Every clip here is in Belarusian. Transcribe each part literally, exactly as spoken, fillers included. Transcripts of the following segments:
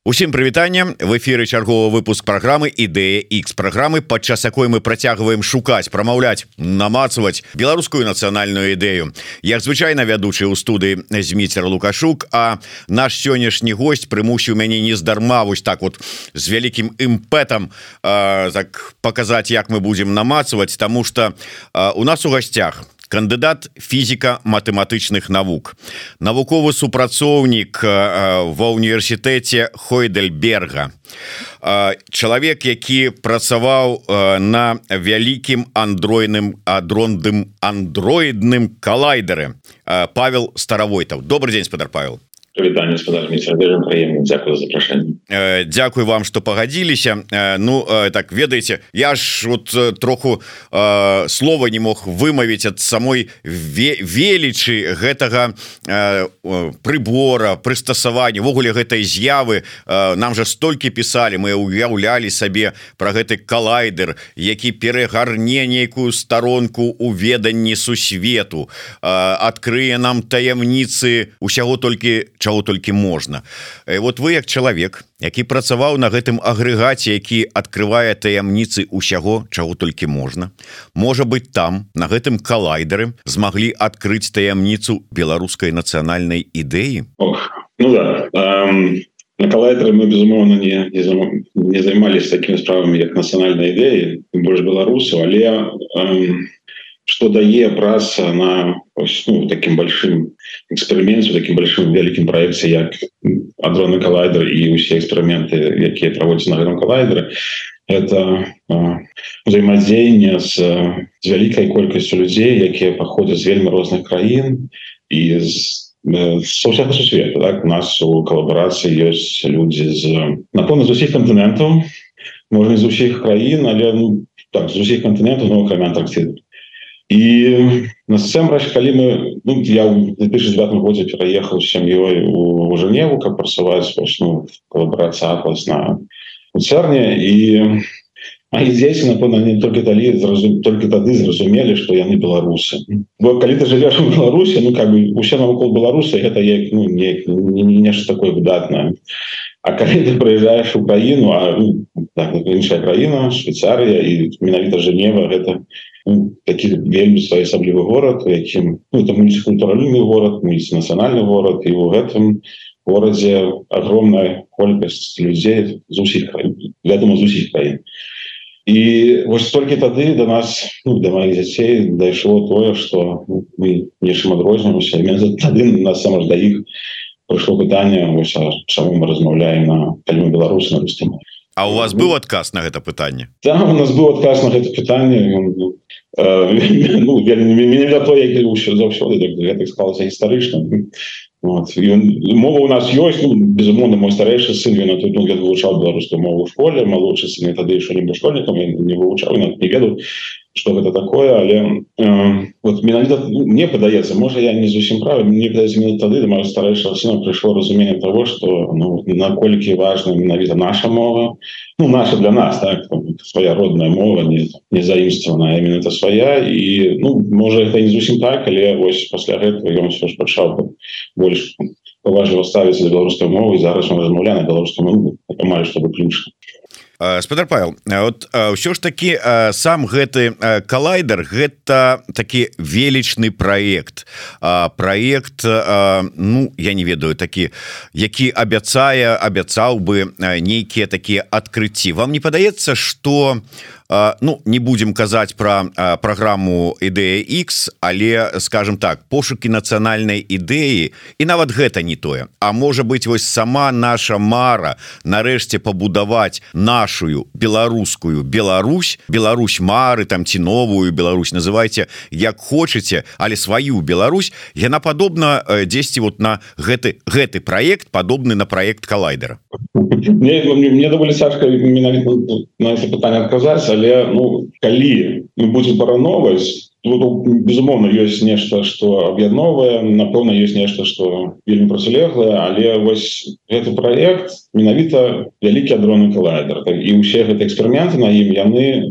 Усім прывітанне, в эфіры чарговы выпуск праграмы Ідэя Х, праграмы, падчас якой мы працягваем шукаць, прамаўляць, намацаваць беларускую нацыянальную ідэю. Як звычайна вядучы ў студыі Зміцер Лукашук, а наш сённяшні госць прымусіў мяне нездарма вось так вот з вялікім імпэтам э, так паказаць, як мы будзем намацаваць, таму што э, у нас у гасцях кандыдат фізіка-матэматычных навук, навуковы супрацоўнік ва ўніверсітэце Хойдельберга, чалавек, які працаваў на вялікім андроідным адронным андроідным калайдеры, Павел Старавойтаў. Добрый день, спадар Павел. Вітанне, спадар Зміцер, вельмі прыемна, дзякую за запрашэнне. Дзякуй вам, што пагадзіліся. Ну, так, ведаеце, я ж вот троху э, слова не мог вымавіць ад самой ве велічы гэтага э, прыбора, прыстасавання, ввогуле гэтай з'явы. Э, нам жа столькі пісалі, мы уяўлялі сабе пра гэты калайдер, які перагарне нейкую старонку у веданні сусвету, э, адкрые нам таямніцы усяго толькі чаго толькі можна. Вот вы як чалавек, які працаваў на гэтым агрэгаце, які адкрывае таямніцы ўсяго, чаго толькі можна, можа быць, там на гэтым калайдеры змаглі адкрыць таямніцу беларускай нацыянальнай ідэі? Ох, ну да. Um... На калайдеры мы, безумоўна, не, не, не займаліся такімі справамі, як нацыянальнай ідэі, больш беларусаў, але um... что дае праца на ну, таким большим эксперименте, таким большим великим проекте, як адронны калайдер и все эксперименты, якія проводятся на гэтым калайдере, это э, взаимодействие с, с великой колькостью людей, якія походят з вельмі розных краін и з э, со всякого сусвета. Так? У нас у коллаборации есть люди з, напэўна, з усіх континентов, можно из усіх краін, але ну, так, з усіх континентов, но кроме Антарктиды. И насамрэч, калі мы, ну, я в две тысячи девятом годзе пераехаў з сям'ёй у, у Женеву, каб працаваць ну, калабарацыя Атлас на у цэрне, і мои дзеці, напэўна, не толькі тады зразум, толькі тады зразумелі, што яны беларусы. Бо калі ты жывеш у Беларусі, ну как бы усе навокал Беларуси, гэта як ну не, не, не нешта такое выдатнае. А калі ты прыязджаеш у краіну, а ну, так, іншая краіна, Швейцарія і менавіта Женева, гэта ну, такі вельмі своеасаблівы горад, якім ну, это мультикультуральны горад, мультинацыянальны горад, і ў гэтым горадзе огромная колькасць людзей з усіх краін, вядома, з усіх краін. І вось толькі тады до нас, ну, до моих дзяцей дайшло тое, што ну, мы нечым адрозніваемся, і тады насамрэч да іх прыйшло пытанне, вось, а чаму мы размаўляем на калі мы беларусы на рускай мове. А у вас быў адказ на гэта пытанне? Да, у нас быў адказ на гэта пытанне. Ну, менавіта то, як заўсёды, гэта склалася гістарычна. Вот. Мова у нас ёсць, ну, безумоўна, мой старэйшы сын, ён тут ну, вывучаў беларускую мову ў школе, малодшы сын тады яшчэ не быў школьнікам, я не вывучаў, не ведаў, што гэта такое, але э, вот менавіта ну, мне падаецца, можа я не зусім правы, мне падаецца менавіта тады да маго старэйшага сына прыйшло разуменне таго, што ну, наколькі важна менавіта наша мова, ну наша для нас, так, свая родная мова, не, не заімстваваная, а менавіта свая, і ну можа гэта не зусім так, але вось пасля гэтага ён ўсё ж пачаў больш паважліва ставіцца да беларускай мовы, і зараз он размаўляе на беларускай мове, амаль што выключна. Спадар Павел, вот ўсё ж таки сам гэты калайдер гэта такі велічны праект, праект, ну я не ведаю, такі, які абяцае абяцаў бы нейкія такія адкрыцці. Вам не падаецца, што ну не будем казаць про праграму Ідэя Х, але скажем так, пошукі нацыянальнай ідэі і нават гэта не тое, а можа быть вось сама наша мара нарэшце пабудаваць нашу беларускую Беларусь, Беларусь мары там ці новую Беларусь, называйце як хочаце, але сваю Беларусь, яна падобна дзесьці вот на гэты гэты праект, падобны на праект калайдера. Мне, мне даволі цяжка менавіта на это пытанне адказаць, але ну калі мы будзем параўноўваць, безумоўна ёсць нешта что аб'ядновае, напэўна ёсць нешта что вельмі процілеглае, але вось гэты проект менавіта вялікі адронны коллайдер, і ўсе гэты эксперыменты на ім яны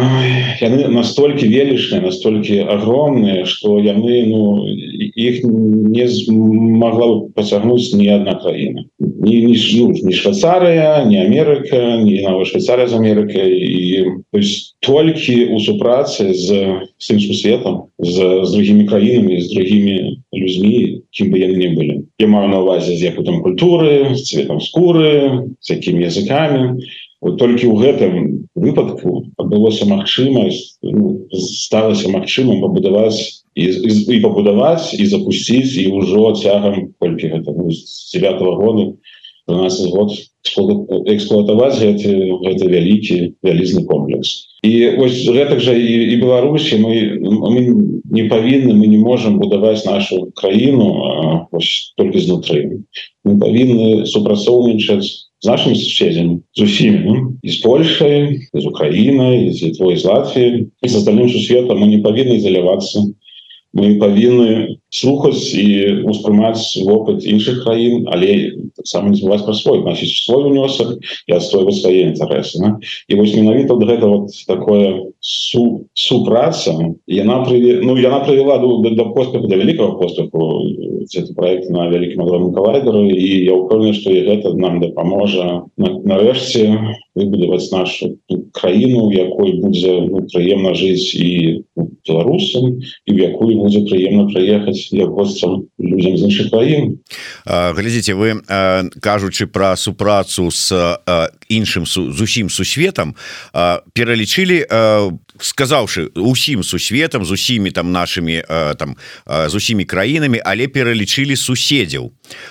яны настолькі велічныя, настолькі агромныя, что яны ну іх не змагла пацягнуць ні адна краіна, ні, ні, ну, ні Швейцарыя, ні Амерыка, ні нават Швейцарыя з Амерыкай, і то есть толькі у супрацы з всім светом, з, з другімі краінамі, з другімі людзьмі, кім бы яны не былі. Я маю на увазе з якой там культуры, з цветам скуры, з якімі языкамі. Вот толькі ў гэтым выпадку адбылося магчымасць, ну, сталася магчымым пабудаваць і, і, і пабудаваць і запусціць, і ўжо цягам колькі гэта ну, з дзевятага года тринадцать год эксплуатаваць гэты, гэты вялікі вялізны комплекс. І вось гэтак жа і, і Беларусі мы, мы не павінны, мы не можам будаваць нашу краіну вось толькі знутры. Мы павінны супрацоўнічаць з нашими суседзямі, з усімі, ну? І з Польшай, і з Украінай, і з Літвой, з Латвіяй, і з астальным сусветам. Мы не павінны изалявацца. Мы павінны слухаць і успрымаць вопыт іншых краін, але таксама не забываць пра свой, значыць свой унёсак і адстойваць свае інтарэсы. Да? І вось менавіта вот гэта вот такое су, супраца, яна прывела, ну, яна прывела до, до, до поспеху, до вялікага поспеху гэты праект на вялікім адронным калайдеры, і я ўпэўнены, што і гэта нам дапаможа на, нарэшце выбудаваць нашу краіну, у якой будзе ну, прыемна жыць і беларусам, і в якую будзе прыемна прыехаць як госцам людзям з іншых краін. Глядзіце, вы кажучы пра супрацу з іншым з усім сусветам пералічылі, сказаўшы усім сусветам, з усімі там нашымі там з усімі краінамі, але пералічылі суседзяў,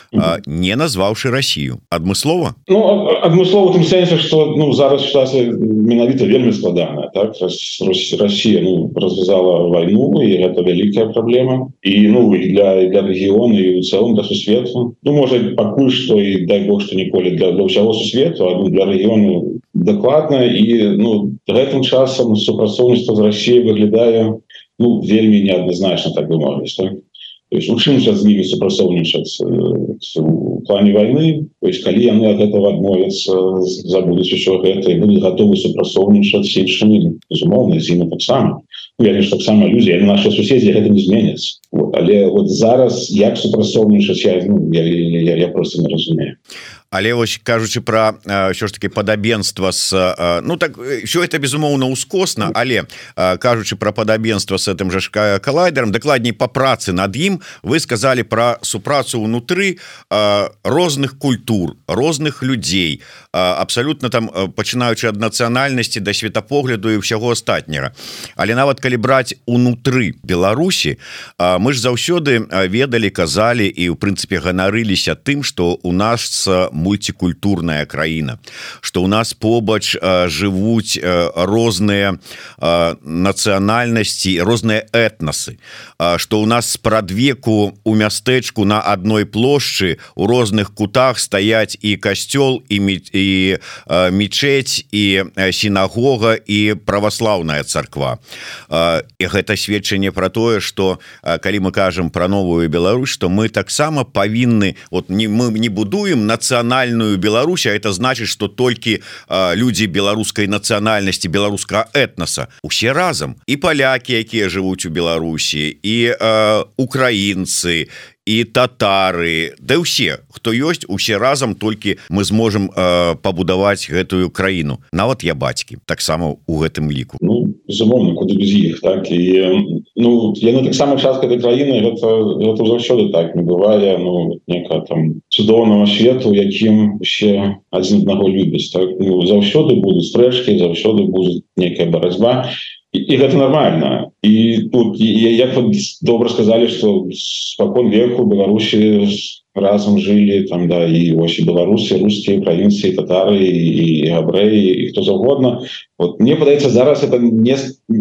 не назваўшы Расію. Адмыслова? Ну, адмыслова у тым сэнсе, што ну, зараз сітуацыя менавіта вельмі складаная. Так? Расія ну, развязала вайну, і гэта вялікая праблема. І ну, і для, і для рэгіёна, і ў цэлым для сусвету. Ну, можа, пакуль што, і дай Бог, што ніколі для, для ўсяго сусвету, а ну, для рэгіёну дакладна. І ну, гэтым часам супрацоўніцтва з Расіяй выглядае ну, вельмі неадназначна, так бы мовіць. Так? То есть учимся з ними супрацоўнічаць у плане войны, то есть калі яны ад этого адмовяцца, забудуць усё гэта і будуць гатовы супрацоўнічаць з іншымі, безумоўна, з імі таксама. Ну, я лишь таксама людзі, яны нашы суседзі, гэта не зменяць. Вот. Але вот зараз як супрацоўнічаць, я, ну, я, я, я просто не разумею. Але вось кажучы пра ўсё ж таки падабенства з ну так все это безумоўна ускосна, але кажучы пра падабенства з гэтым жа калайдерам, дакладней па працы над ім, вы сказалі пра супрацу ўнутры розных культур, розных людзей, абсалютна там пачынаючы ад нацыянальнасці да светапогляду і ўсяго астатняга. Але нават калі браць унутры Беларусі, мы ж заўсёды ведалі, казалі і ў прынцыпе ганарыліся тым, што у нас мультикультурная краіна, што ў нас побач э, жывуць э, розныя э, нацыянальнасці, розныя этнасы, э, што ў нас спрадвеку у мястэчку на адной плошчы у розных кутах стаяць і касцёл, і, і э, мечеть, і сінагога, і праваслаўная царква. Э, і гэта сведчанне пра тое, што э, калі мы кажам пра новую Беларусь, што мы таксама павінны, вот не, мы не будуем нацыянальную Беларусь, а это значит, что только э, люди беларускай нацыянальнасці, беларускага этноса, усе разом, и поляки, якія жывуць у Беларусі, и э, украінцы, і татары, да ўсе, хто ёсць, усе разам толькі мы зможам э, пабудаваць гэтую краіну. Нават я бацькі, таксама ў гэтым ліку. Ну, безумоўна, куды без іх, так? І, ну, яны таксама частка этой краіны, гэта, гэта заўсёды так, не бывае, ну, некага там цудоўнага свету, якім усе адзін аднаго любяць, так? Ну, заўсёды будуць стрэчкі, заўсёды будзе некая барацьба. І, і гэта нормально. І тут, і, як вы добра сказалі, што спакон веку Беларусі разам жылі, там, да, і ось і беларусы, рускія, украінцы, і татары, і, і габрэі, і хто заўгодна. Вот, мне падаецца, зараз это не...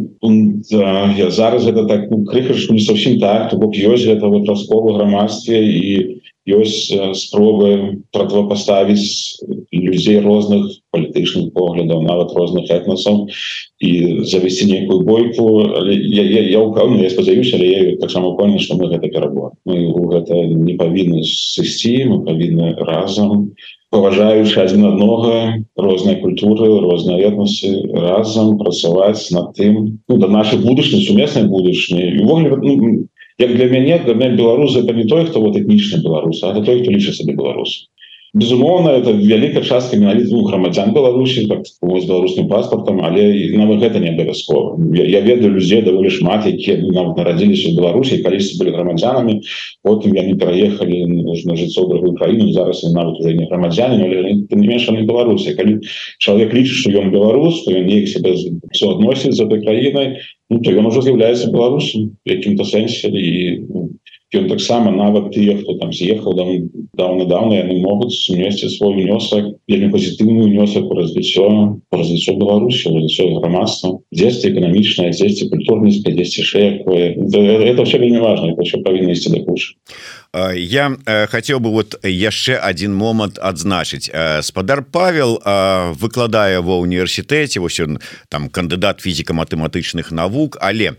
Зараз гэта так, ну, крыхашку не совсем так, то бок ёсць гэта вот раскол у грамадстве, і ёсць спробы противопоставіць людзей розных палітычных поглядаў, нават розных этнасаў, і завесці нейкую бойку. Я, я, я упэўнены, я спадзяюся, але я таксама упэўнены, што мы гэта перабор. Мы ў гэта не павінны сысці, мы павінны разам, паважаючы адзін аднога, розныя культуры, розныя этнасы, разам працаваць над тым, ну, да нашай будучыні, сумеснай будучыні. І ўвогуле, ну, як для мяне, для мяне беларус гэта не той, хто вот этнічны беларус, а это той, хто лічыць сабе беларус. Безумоўна, это вялікая частка менавіта ну, грамадзян Беларусі, так, з беларускім паспартам, але нават гэта не абавязкова. Я, я ведаю людзей даволі шмат, якія нават нарадзіліся ў Беларусі, калісьці былі грамадзянамі, потым яны пераехалі на жыццё ў другую краіну, зараз яны нават уже не грамадзяне, але тым не менш яны беларусы. Калі чалавек лічыць, што ён беларус, то ён неяк сябе суадносіць з этой краінай, ну, то ён ужо з'яўляецца беларусам в якім-то сэнсе, і ён таксама нават тыя, хто там з'ехаў даўна-даўна, яны могуць унесці свой унёсак, вельмі пазітыўны унёсак у развіццё, у развіццё Беларусі, у развіццё грамадства, дзесьці эканамічнае, дзесьці культурніцкае, дзесьці яшчэ якое. Это ўсё вельмі важна, это ўсё павінна ісці да кучы. Я хацеў бы вот яшчэ один момант адзначыць. Спадар Павел выкладае ва універсітэце, вось ён там кандыдат фізіка-матэматычных навук, але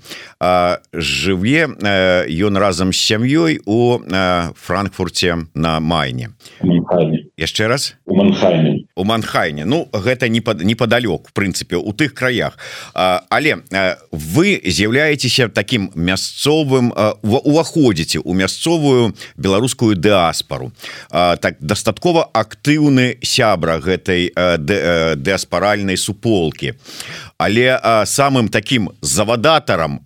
жыве ён разам з сям'ёй у Франкфурце на Майне. Яшчэ раз? У Манхайме. У Манхайне. Ну, гэта непадалёк, в прынцыпе, у тых краях. Але вы з'яўляецеся такім мясцовым, уваходзіце ў мясцовую беларускую дыаспору. Так, дастаткова актыўны сябра гэтай дыаспаральнай суполкі. Але самым такім завадатарам,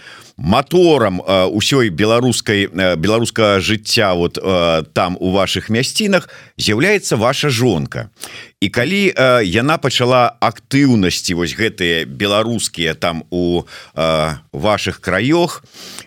мотором ўсёй беларускай беларускага жыцця вот там у ваших мясцінах з'яўляецца ваша жонка. І калі яна пачала актыўнасці вось гэтыя беларускія там у ваших краёх,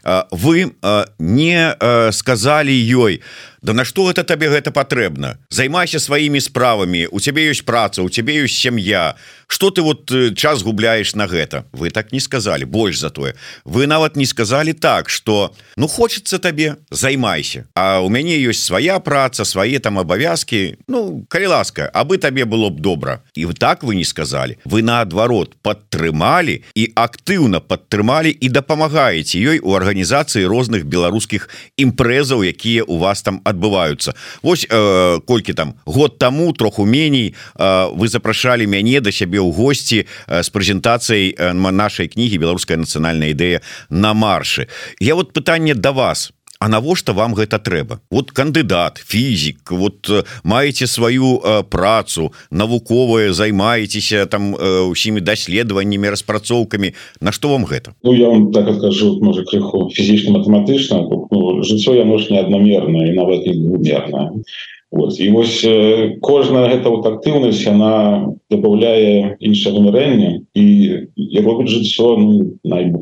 вы не сказалі ёй: да на што гэта табе гэта патрэбна? Займайся сваімі справамі, у цябе ёсць праца, у цябе ёсць сям'я. Што ты вот час губляеш на гэта? Вы так не сказалі, больш за тое. Вы нават не сказалі так, што ну хочацца табе, займайся. А у мяне ёсць свая праца, свае там абавязкі. Ну, калі ласка, абы табе было б добра. І так вы не сказалі. Вы наадварот падтрымалі і актыўна падтрымалі і дапамагаеце ёй у арганізацыі розных беларускіх імпрэзаў, якія у вас там адбываюцца. Вось э, колькі там год таму, троху меней, э, вы запрашалі мяне да сябе ў госці э, з прэзентацыяй э, нашай кнігі «Беларуская нацыянальная ідэя» на маршы. Я вот пытанне да вас. А навошта вам гэта трэба? Вот кандыдат, фізік, вот маеце сваю э, працу, навуковая, займаецеся там э, усімі даследаваннямі, распрацоўкамі. На што вам гэта? Ну, я вам так адкажу, можа, крыху фізічна-матэматычна. Ну, жыццё яно ж не аднамернае і нават не двумернае. Вот. І вось э, кожная гэта вот актыўнасць, яна дабаўляе іншае вымярэнне і, і робіць жыццё ну, най,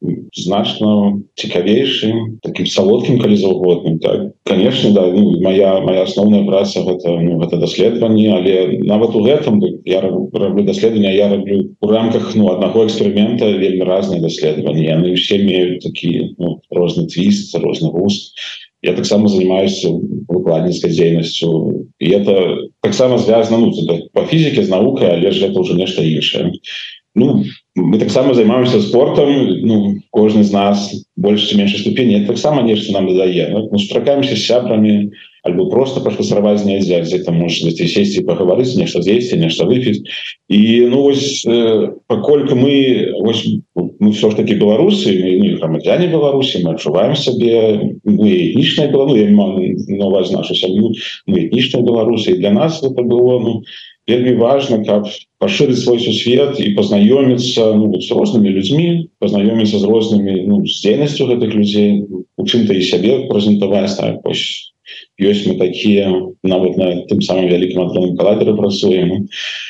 значна цікавейшым, такім салодкім, калі заўгодным. Так? Конечно, да, ну, моя, моя асноўная праца гэта, ну, гэта даследаванне, але нават у гэтым я раблю даследаванне, я раблю у рамках ну, аднаго эксперымента вельмі разныя даследаванні. Яны ўсе меюць такі ну, розны твіст, розны густ. Я таксама занимаюсь выкладніцкай дзейнасцю. І это таксама звязана ну, по фізіке з наукай, але ж гэта ўжо нешта іншае. Ну, мы таксама займаемся спортом, ну, кожны з нас больш ці меншай ступені, это таксама нешта нам дадае. Мы сустракаемся з сябрамі, альбо просто пашпасараваць нельзя, где-то можна сесці і пагаварыць, нешта з'есці, нешта выпіць. І ну вось э, паколькі мы вось, мы все ж таки беларусы, мы ну, грамадзяне Беларусі, мы адчуваем сабе, мы этнічныя беларусы, я не маю на ўвазе нашу сям'ю, мы этнічныя беларусы, і для нас это было ну, вельмі важна, каб пашырыць свой сусвет і пазнаёміцца ну, з рознымі людзьмі, пазнаёміцца з рознымі ну, з дзейнасцю гэтых людзей, у чым-то і сябе прэзентаваць, так, вось ёсць мы такія, нават на тым самым вялікім адроным калайдеры працуем.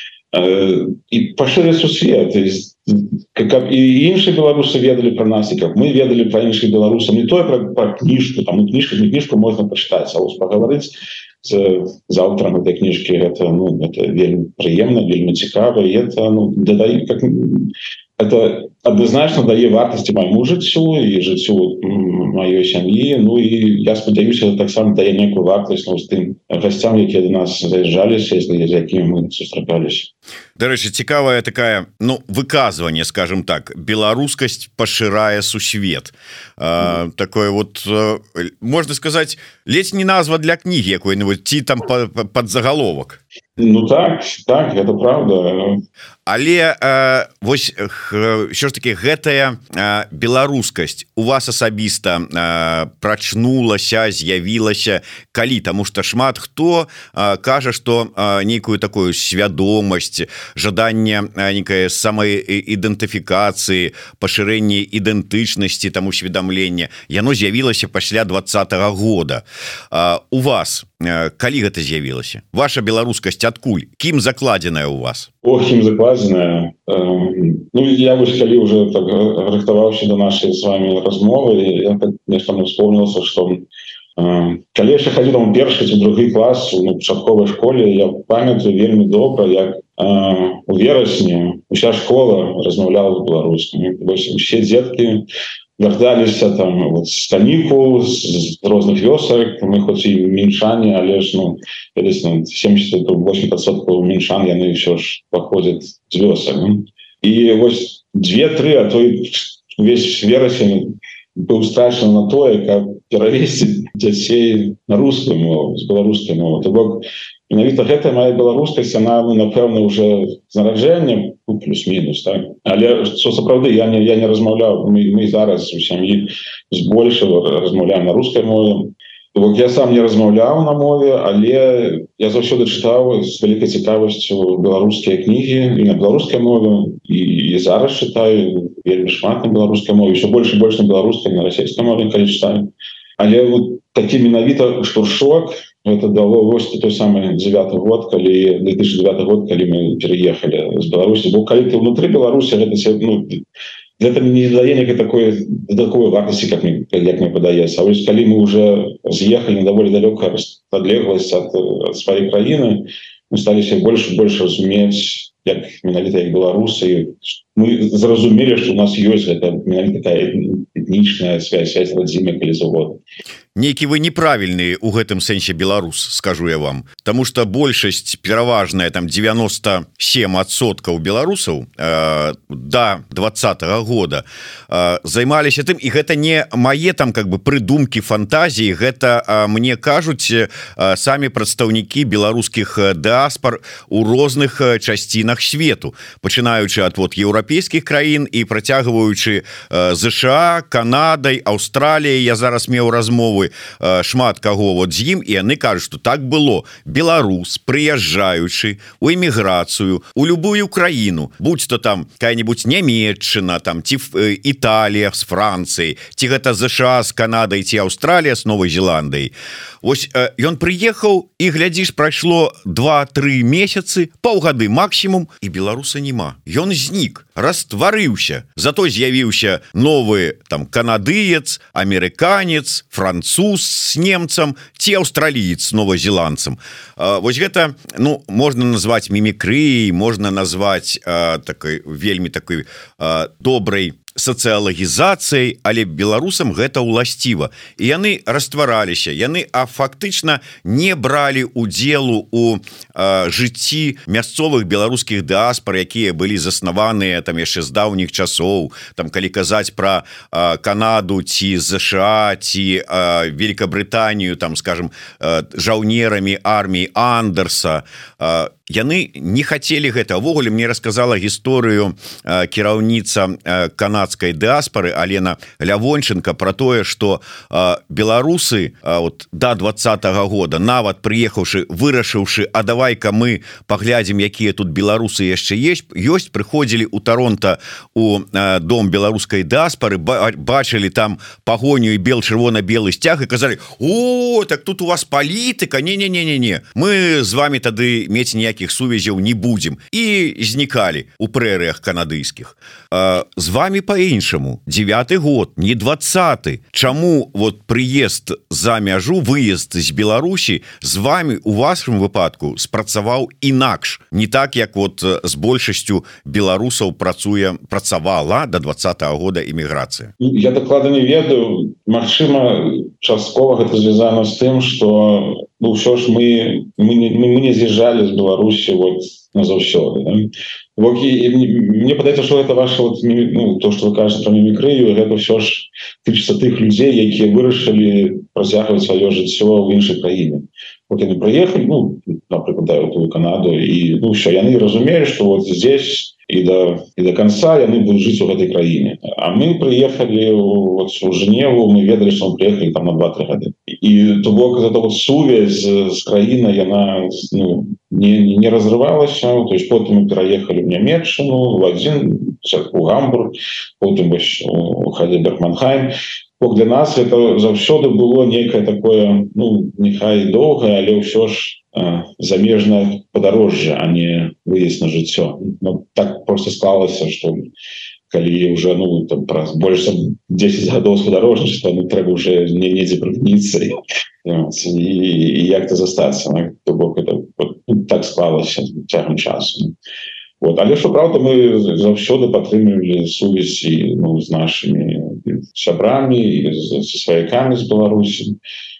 І пашырыць сусвет, каб і іншыя беларусы ведалі пра нас, і каб мы ведалі пра іншых беларусаў, не тое пра, пра кніжку, там у кніжку, не кніжку можна пачытаць, а вось пагаварыць з, з аўтарам гэтай кніжкі, гэта, ну, гэта вельмі прыемна, вельмі цікава, і это ну, дадае, как это адназначна дае вартасці майму жыццю і жыццю маёй сям'і. Ну і я спадзяюся, таксама дае некую вартасць ну, з тым гасцям, якія до нас заязджаліся, з якімі мы сустракаліся. Дарэчы, цікавая такая ну выказванне, скажем так, беларускасць пашырае сусвет. А, mm. Такое вот можна сказаць, ледзь не назва для кнігі якой-нибудь ці там пад загаловак. Ну так, так, это правда. Але э, вось що ж таки гэтая э, беларускасць у вас асабіста э, прачнулася, з'явілася калі, таму што шмат хто э, кажа, што э, нейкую такую свядомасць, жаданне э, нейкай самай ідэнтыфікацыі, пашырэнне ідэнтычнасці, там усведамлення, яно з'явілася пасля двадцатага года. Э, у вас э, калі гэта з'явілася? Ваша беларускасць адкуль? Кім закладзеная у вас? Ох, кім закладзеная. Ну, я вось калі уже так рыхтаваўся до нашай с вами размовы, я так нешта мне вспомнился, что калі яшчэ хадзіў там першы ці другі клас у пачатковай школе, я памятаю вельмі добра, як у верасні уся школа размаўляла беларускай. Вось усе дзеткі вярталіся там вот, з канікул, з розных вёсак, мы хоць і мінчане, але ж ну, ну, семьдесят восемь процентов мінчан яны ўсё ж паходзяць з вёсак. Ну. І вось две-тры, а то увесь верасень быў страшны на тое, каб перавесці дзяцей на рускую мову, з беларускай мовы. То бок менавіта гэтая моя беларускасць, она напэўна уже з нараджэння плюс-мінус, так? Але што сапраўды я не я не размаўляў, мы, мы зараз у сям'і збольшага размаўляем на рускай мове. Бок я сам не размаўляў на мове, але я заўсёды чытаў з вялікай цікавасцю беларускія кнігі і на беларускай мове, і, і зараз чытаю вельмі шмат на беларускай мове, ўсё больш і больш на беларускай, на расійскай мове, калі чытаю. Але вот такі менавіта штуршок это дало вось той самы дзевяты год, калі две тысячи девятый год, калі мы переехалі з Беларусі. Бо калі ты внутры Беларусі, гэта ну, гэта не дае некай такой дадатковай вартасці, как мне, як мне падаецца. А вось калі мы уже з'ехалі на даволі далёка адлегласць ад, ад сваёй краіны, мы сталіся больш і больш разумець, як менавіта як беларусы. Мы зразумелі, што у нас ёсць гэта менавіта такая этнічная связь, связь радзімая, калі заўгодна. Нейкі вы неправільны ў гэтым сэнсе беларус, скажу я вам, таму што большасць пераважная там девяносто семь адсоткаў беларусаў э, да двадцатага года э, займаліся тым, і гэта не мае там как бы прыдумкі, фантазіі, гэта э, мне кажуць э, самі прадстаўнікі беларускіх дыаспар у розных часцінах свету, пачынаючы ад вот еўрапейскіх краін і працягваючы э, ЗША, Канадай, Аўстраліяй. Я зараз меў размовы шмат каго вот з ім, і яны кажуць, што так было. Беларус, прыязджаючы у эміграцыю у любую краіну, будь то там какая-нибудь Нямецчына, там ці Італія з Францыяй, ці гэта ЗША з Канадай, ці Аўстралія з Новай Зеландыяй. Вось ён прыехаў, і глядзіш, прайшло два-тры месяцы, паўгады максімум, і беларуса няма. Ён знік, растварыўся. Зато з'явіўся новы там канадыец, амерыканец, француз с немцам, ці аўстраліец с новазеландцам. Вось гэта, ну, можна назваць мімікрыяй, можна назваць а, такой вельмі такой а, добрай сацыялагізацыяй, але беларусам гэта ўласціва. І яны раствараліся, яны а фактычна не бралі удзелу у а, жыцці мясцовых беларускіх дыаспар, якія былі заснаваныя там яшчэ з даўніх часоў, там калі казаць пра а, Канаду ці ЗША ці а, Великабрытанію, там скажем а, жаўнерамі арміі Андерса. А, яны не хацелі гэта. Увогуле мне расказала гісторыю а, кіраўніца а, канадскай дыаспары Алена Лявонченко про тое, што а, беларусы а, вот да двадцатага года, нават прыехаўшы, вырашыўшы, а давай-ка мы паглядзім, якія тут беларусы яшчэ есть, ёсць, прыходзілі ў Торонто у а, дом беларускай дыаспары, бачылі там пагоню і бел-чырвона-белы сцяг і казалі: о, так тут у вас палітыка, не-не-не-не, мы з вами тады мець ніякіх сувязяў не будзем, і знікалі у прэрыях канадыйскіх. А, з вами по-іншаму. Девяты год, не двадцаты. Чаму вот прыезд за мяжу, выезд з Беларусі з вами у вашым выпадку спрацаваў інакш, не так як вот з большасцю беларусаў працуе працавала до двадцатого года імміграцыя? Я дакладна не ведаю. Магчыма, часткова гэта звязана з тым, што ну ўсё ж мы мы не, мы не з'язджалі з Беларусі вот назаўсёды, да? Вот, і, мне падаецца, што гэта ваше вот, ну, то, што вы кажаце про мімікрыю, гэта ўсё ж тычыцца тых людзей, якія вырашылі працягваць сваё жыццё ў іншай краіне. Вот яны прыехалі, ну, напрыклад, да, у Канаду, і ну ўсё, яны разумелі, што вот здесь і до, і до конца яны будуць жыць у гэтай краіне. А мы прыехалі вот, у Женеву, мы ведалі, што мы прыехалі там на два-тры гады. І то бок гэта вот сувязь з краінай, яна ну, не, не разрывалася. То есть потым мы пераехалі в Нямецчыну, в один, у Гамбург, потым у Хайдельберг-Манхайм. Для нас это заўсёды было некае такое, ну, нехай доўгае, але ўсё ж э, замежнае падарожжа, а не выезд на жыццё. Ну, так просто склалася, што калі уже ну, там, праз больш дзесяць гадоў спадарожнічства, ну, трэба уже не недзе прыпыніцца і, і, і як-то застацца. То бок это вот, ну, так склалася цягам часу. Вот. Але што правда, мы заўсёды падтрымлівалі сувязь і, ну, з нашымі сябрамі і са сваякамі з Беларусі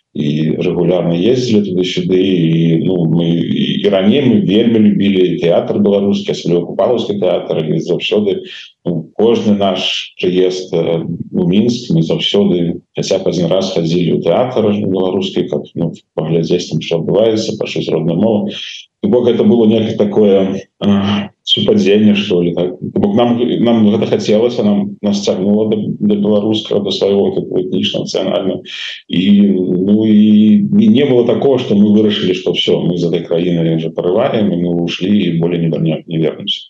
і рэгулярна ездзілі туды-сюды. І, ну, мы, і, і раней мы вельмі любілі тэатр беларускі, асабліва Купалаўскі тэатр, і заўсёды ну, кожны наш прыезд у Мінск мы заўсёды хаця б адзін раз хадзілі ў тэатр беларускі, каб ну, паглядзець там, што адбываецца, пачуць родную мову. Бок это было некае такое э, супадзенне, что ли. Так. Нам, нам гэта хацелася, нам нас цягнула до, до беларускага, до свайго этнічна, нацыянальна. І, ну, і не было такого, что мы вырашылі, что все, мы з этой краіны уже парываем, і мы ушли і более не, не, не вернемся.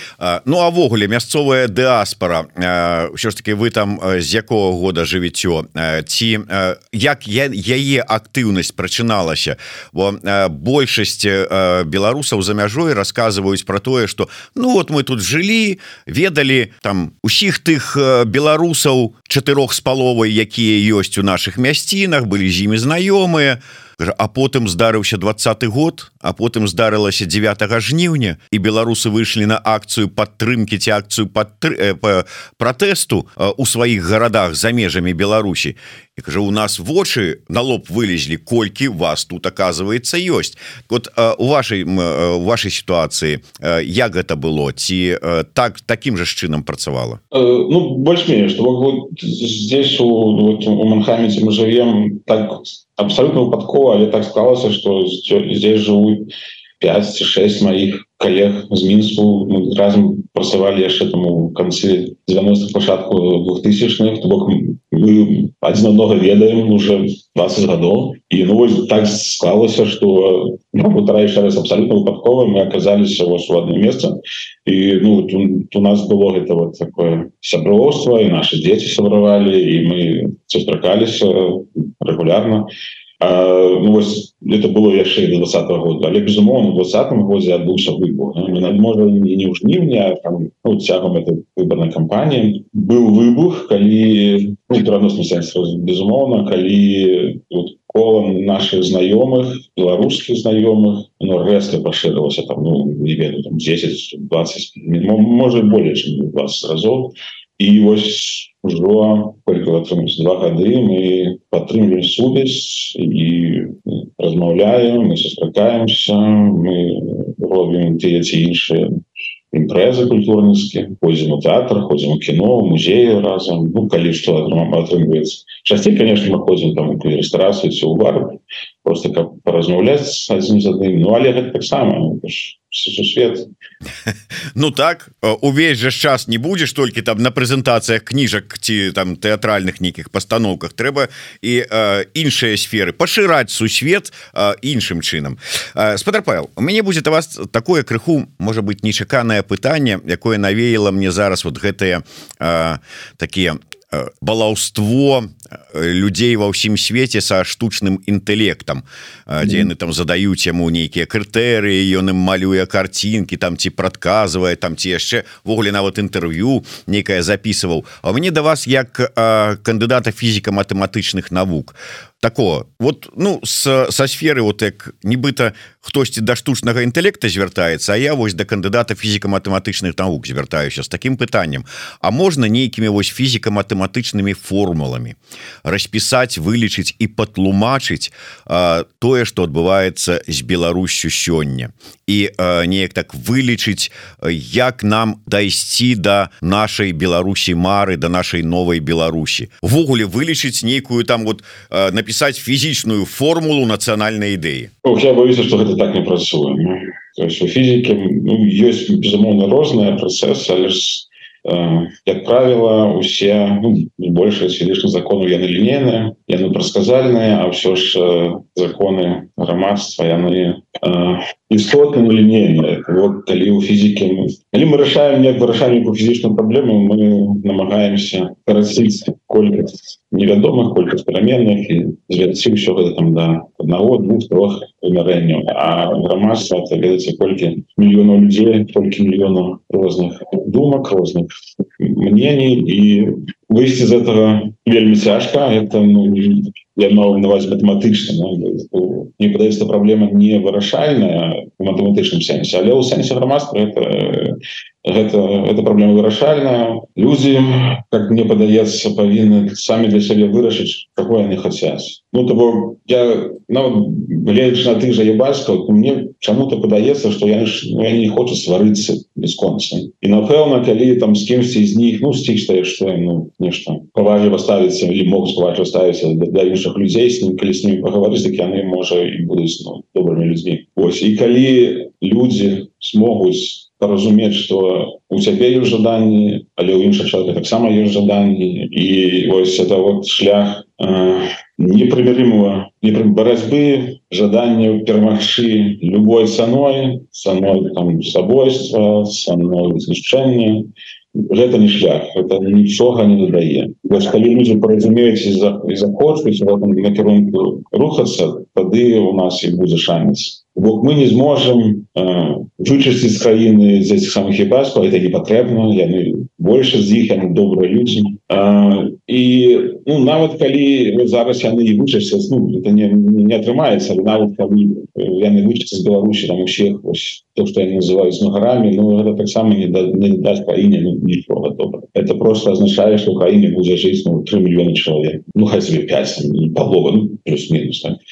Ну, а ввогуле, мясцовая дыаспора, ўсё ж таки вы там з якога года жывіцё? Ці як яе актыўнасць прачыналася? Бо большасць беларусаў за мяжой расказваюць про тое, что ну вот мы тут жылі, ведалі там усіх тых беларусаў чатырох з паловай, якія ёсць у наших мясцінах, былі з імі знаёмыя. А потым здарыўся двадцаты год, а потым здарылася дзевятага жніўня, і беларусы выйшлі на акцыю падтрымкі ці акцыю падтры... э, пратэсту э, у сваіх гарадах за межамі Беларусі. І кажа, у нас вочы на лоб вылезлі, колькі вас тут, оказывается, ёсць. Вот э, у вашай, э, у вашай сітуацыі э, як гэта было? Ці э, так, такім жа чынам працавала? Э, ну, больш-менш. Вот, здесь у, вот, у Манхайме мы живем так абсолютно выпадково, але так склалася, что здесь живут пять-шесть моих коллег з Мінску. Мы разом працавалі яшчэ там у канцы девяностых, пачатку двухтысячных. То бок мы адзін аднаго ведаем уже двадцать гадоў. І ну вось так склалася, что ну, паўтара яшчэ раз абсолютно выпадкова мы аказаліся вось у одно место. І ну тут у нас было гэта вот такое сяброўства, і наши дзеці сябравалі, і мы сустракаліся регулярно. А, ну, вось, это было яшчэ до двадцатого года, але безумоўно в двадцатым годзе адбыўся выбух. Можа не ў жніўні, а там ну, цягам этой выбарнай кампаніі быў выбух, калі ну, пераносны сэнс, безумоўна, калі вот, кола наших знаёмых, беларускіх знаёмых, ну, рэзка пашырылася там, ну, не ведаю, там десять-двадцать, можа более чым двадцать разоў. І вось ужо колькі атрымалася два гады мы падтрымліваем сувязь і размаўляем, мы сустракаемся, мы робім тыя ці іншыя імпрэзы культурніцкія, ходзім у тэатр, ходзім у кіно, у музеі разам, ну калі што атрымліваецца. Часцей, конечно, мы ходзім там у рэстарацыю ці ў бар, просто каб паразмаўляць адзін з адным. Ну але гэта таксама сусвет. Ну так, увесь же час не будзеш толькі там на прэзентацыях кніжак ці там тэатральных нейкіх пастаноўках. Трэба і э, іншыя сферы пашыраць сусвет э, іншым чынам. Э, Спадар Павел, у мяне будзе да вас такое крыху, можа быць, нечаканае пытанне, якое навеяла мне зараз вот гэтыя э, такія балаўство людзей ва ўсім свеце са штучным інтэлектам, дзе яны там задаюць яму нейкія крытэрыі, ён ім малюе карцінкі, там ці прадказвае, там ці яшчэ ввогуле нават інтэрв'ю нейкае записываў. А мне да вас як кандыдата фізіка-матэматычных навук такого вот, ну с, со сферы вот як нібыта хтосьці да штучнага інтэлекта звяртаецца, а я вось да кандыдата фізіка-матэматычных навук звяртаюся з таким пытаннем: а можна нейкімі вось фізіка-матэматычнымі формуламі распісаць, вылічыць і патлумачыць а, тое, што адбываецца з Беларуссю сёння, і а, неяк так вылічыць, як нам дайсці да нашай Беларусі мары, да нашай новай Беларусі, ввогуле вылічыць нейкую там вот а, написать фізічную формулу нацыянальнай ідэі? Ох, я боюся, што гэта так не працуе. То есть у фізікі ну, ёсць безумоўна розныя працэсы, але ж э, як правіла усе ну, большасць фізічных законаў яны лінейныя, яны прадказальныя, а ўсё ж э, законы грамадства яны э, істотна лінейныя. Вот калі у фізікі калі мы рашаем як вырашальніку фізічную праблему, мы намагаемся караціць колькасць невядомых, колькасць пераменных і звярці ўсё гэта там да аднаго, двух, трох вымярэнняў. А грамадства это ведаце колькі мільёнаў людзей, колькі мільёнаў розных думак, розных мнений, і выйсці з этого вельмі цяжка. Это ну, я маў на увазе матэматычна. Ну, мне падаецца, праблема не вырашальная у матэматычным сэнсе, але ў сэнсе грамадства это Гэта, гэта праблема вырашальная. Людзі, как мне падаецца, павінны самі для сябе вырашыць, какое яны хацяць. Ну, то бо я, ну, гледзячы на тых жа ебальскаў, мне чаму-то падаецца, што яны, ну, яны не хочуць сварыцца бесконца. І, напэўна, калі там з кімсьці з них, ну, з тых, што, што ну, нешта паважліва ставіцца, или могуць паважліва ставіцца для іншых людзей, з ним, калі з ними паговорыць, так яны, можа, і будуць ну, добрымі людзьмі. Ось, і калі людзі смогуць разумець, што у цябе ёсць жаданні, але ў іншых чалавека таксама ёсць жаданні, і вось это вот шлях э, непрымірымого барацьбы, жаданне перамагчы любой цаной, цаной там сабойства, цаной знішчэння. Гэта не шлях, это нічога не дадае. Вось калі людзі паразумеюць і захочуць в этом накірунку рухацца, тады у нас і будзе шанец. Бо мы не зможам э, вычысціць з краіны з этих самых ебаскаў, это не патрэбна, яны большасць з іх, яны добрыя людзі. Э, і ну, нават калі вот зараз яны і вычысцяць, ну, это не, не атрымаецца, але нават калі яны вычысцяць з Беларусі там усіх, ось, то, што яны называюць змагарамі, ну, гэта таксама не, да, не даць краіне ну, нічога добра. Это просто означае, што ў краіне будзе жыць ну, тры мільёны чалавек, ну, хаця бы пяць, не палова, ну, плюс-мінус. Так.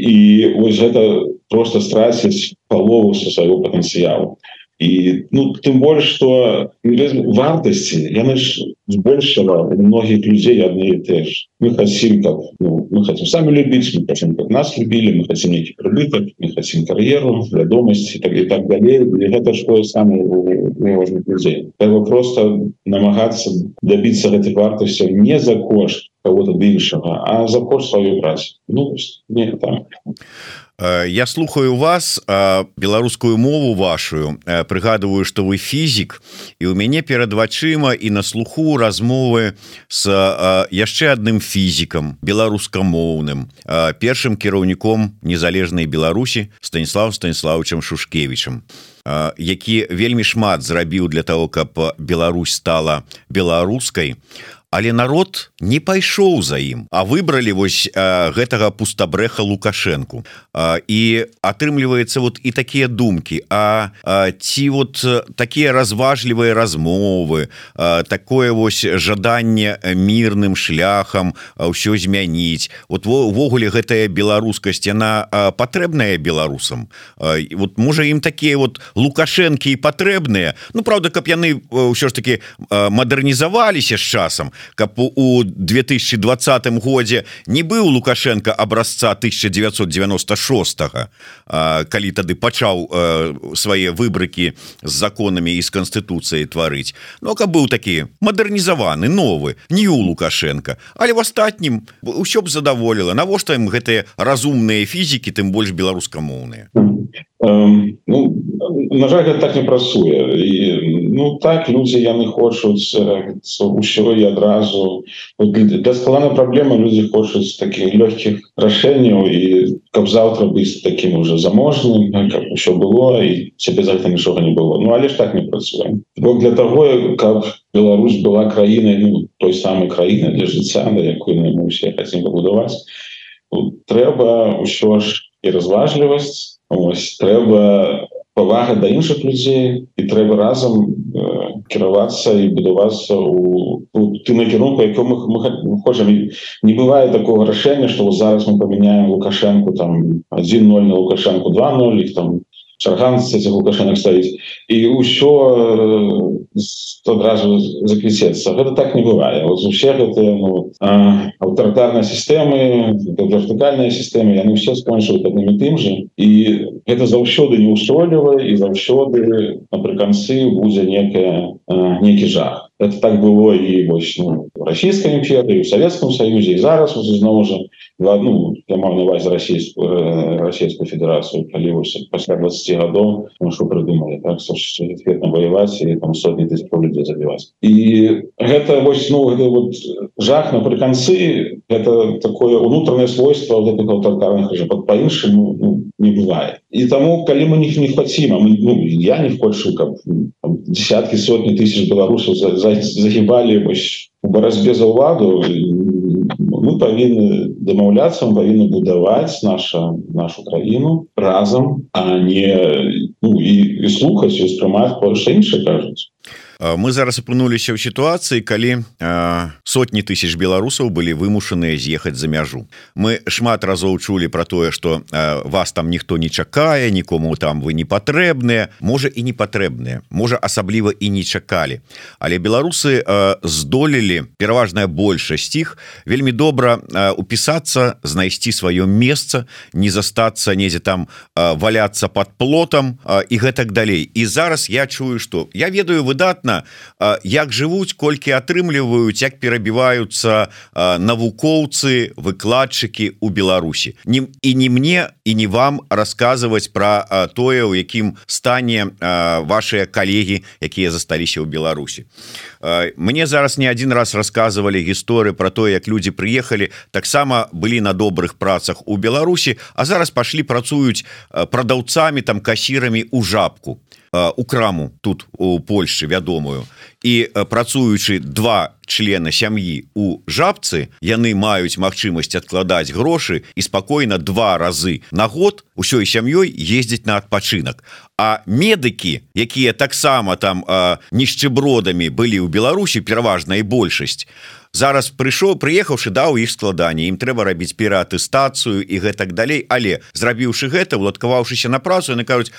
І вось гэта просто страціць палову са свайго патэнцыялу. І ну, тым больш, што вартасці яны ж збольшага у многіх людзей адны і те ж. Мы хацім, как, ну, мы хацім самі любіць, мы хацім, как нас любілі, мы хацім нейкі прыбытак, мы хацім кар'еру, вядомасць і так, і так далей. І гэта што самі важных людзей. Трэба просто намагацца дабіцца гэтых вартасцяў не за кошт кого-то іншага, а за кошт сваёй працы. Ну, не так. Я слухаю вас, беларускую мову вашу, прыгадываю, што вы фізік, і ў мяне перад вачыма і на слуху размовы з яшчэ адным фізікам, беларускамоўным, першым кіраўніком незалежнай Беларусі Станіславам Станіславовичам Шушкевічам, які вельмі шмат зрабіў для того, каб Беларусь стала беларускай. Але народ не пайшоў за ім, а выбралі вось а, гэтага пустабрэха Лукашэнку. А, і атрымліваецца вот і такія думкі, а, а ці вот такія разважлівыя размовы, а, такое вось жаданне мірным шляхам ўсё змяніць. Вот увогуле гэтая беларускасць, яна а, патрэбная беларусам. А, вот можа ім такія вот Лукашэнкі і патрэбныя. Ну, правда, каб яны ўсё ж таки а, мадэрнізаваліся з часам, каб у две тысячи двадцатым годзе не быў Лукашенко абразца тысяча девятьсот девяносто шостого, калі тады пачаў свае выбрыкі з законамі і з канстытуцыяй тварыць. Ну, каб быў такі мадэрнізаваны, новы, не у Лукашенко. Але в астатнім ўсё б задаволіла. Навошта ім гэтыя разумныя фізікі, тым больш беларускамоўныя? Um, ну, на жаль, гэта так не працуе. І, ну так людзі яны хочуць ўсё і адразу. Для складанай праблемы людзі хочуць такіх лёгкіх рашэнняў і каб заўтра быць такім уже заможным, каб усё было і цябе за гэта нічога не было. Ну але ж так не працуе. Бо для таго, каб Беларусь была краінай, ну, той самай краінай для жыцця, да якой мы ўсе хацім пабудаваць, трэба ўсё ж і разважлівасць, ось, трэба павага да іншых людзей, і трэба разам э, кіравацца і будавацца ў ты накірунку, якому мы, мы хочам. Не бывае такого рашэння, што зараз мы памяняем Лукашенко там адзін ноль на Лукашенко два ноль, іх там чарган з цих Лукашенок ставіць, і ўсё адразу заквіцецца. Гэта так не бывае. Вот усе гэтыя ну, аўтарытарныя сістэмы, вертыкальныя сістэмы, яны ўсе скончылі адным і тым жа, і гэта заўсёды неўстойліва, і заўсёды напрыканцы будзе некая, некі жах. Это так было і вось, ну, в Расійскай імперіі, в Савецкім Саюзе, і зараз зноў жа ну, я маю на ўвазе Расійскую, Расійскую Федэрацыю, калі вось пасля дваццаці гадоў ну, што прыдумалі, так, сусветна ваяваць і там сотні тысяч людзей забіваць. І гэта вось, ну, гэта вот жах напрыканцы, гэта такое унутранае свойства гэтых аўтарытарных рэжымаў, па-іншаму ну, не бывае. І таму, калі мы не, не хацім, а мы, ну, я не хочу, каб там, десяткі, сотні тысяч беларусаў за, за, загибали вось, у барацьбе за ўладу, мы павінны дамаўляцца, мы павінны будаваць наша, нашу краіну разам, а не ну, і, і слухаць, і ўспрымаць, што іншыя кажуць. Мы зараз апынуліся ў сітуацыі, калі э, сотні тысяч беларусаў былі вымушаныя з'ехаць за мяжу. Мы шмат разоў чулі пра тое, што э, вас там ніхто не чакае, нікому там вы не патрэбныя, можа і не патрэбныя, можа асабліва і не чакалі. Але беларусы э, здолелі, пераважная большасць іх, вельмі добра э, упісацца, знайсці сваё месца, не застацца недзе там э, валяцца пад плотам э, і гэтак далей. І зараз я чую, што я ведаю выдатна, як жывуць, колькі атрымліваюць, як перабіваюцца навукоўцы, выкладчыкі ў Беларусі. Не, і не мне, і не вам расказваць пра тое, у якім стане вашыя калегі, якія засталіся ў Беларусі. Мне зараз не адзін раз расказвалі гісторыі пра тое, як людзі прыехалі, таксама былі на добрых працах у Беларусі, а зараз пашлі працуюць прадаўцамі, там касірамі ў Жабку, у краму тут у Польшчы вядомую, і працуючы два члена сям'і у Жабцы, яны маюць магчымасць адкладаць грошы і спакойна два разы на год усёй сям'ёй ездзіць на адпачынак. А медыкі, якія таксама там э, нішчыбродамі былі ў Беларусі, пераважная большасць, зараз прыйшоў, прыехаўшы, да, у іх складанне, ім трэба рабіць ператэстацыю і гэтак далей, але зрабіўшы гэта, уладкаваўшыся на працу, яны кажуць,